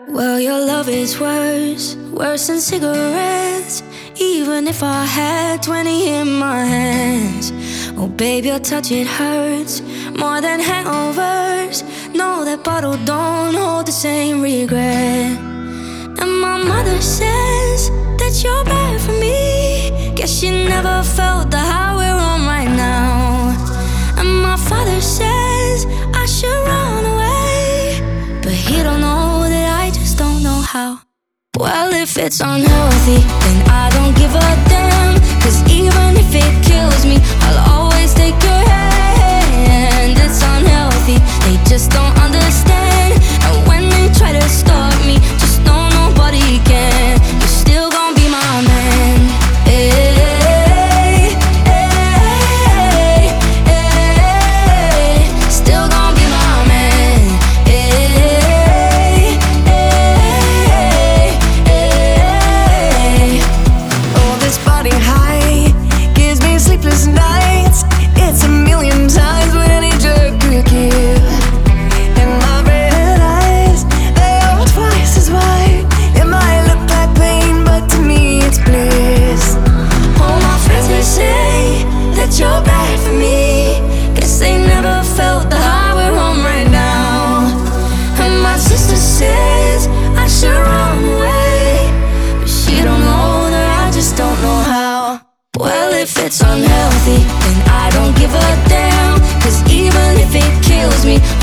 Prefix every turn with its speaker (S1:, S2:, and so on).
S1: Well, your love is worse than cigarettes. Even if I had 20 in my hands. Oh babe, your touch, it hurts more than hangovers. No, that bottle don't hold the same regret. And my mother says that you're bad for me. Guess she never felt the high we're on right now. And my father says I should run away, but he don't know that I just don't know how. Well, if it's unhealthy, then I don't give a damn. Cause even if it kills me, I'll always take your hand. It's unhealthy, they just don't understand. And when they try to stop me, just know nobody can. You're still gon' be my man. Hey, hey, hey, still gon' be my man. Hey, hey, hey.
S2: Oh, this body high gives me sleepless nights. It's a million times what any drug could give. And my red eyes, they are twice as wide. It might look like pain, but to me it's bliss. All my friends, they say that you're bad for me. Guess they never felt the high we're on right now. And my sister says I should run away, but she don't know that I just don't know how.
S1: Well, if it's unhealthy, then I don't give a damn. Cause even if it kills me,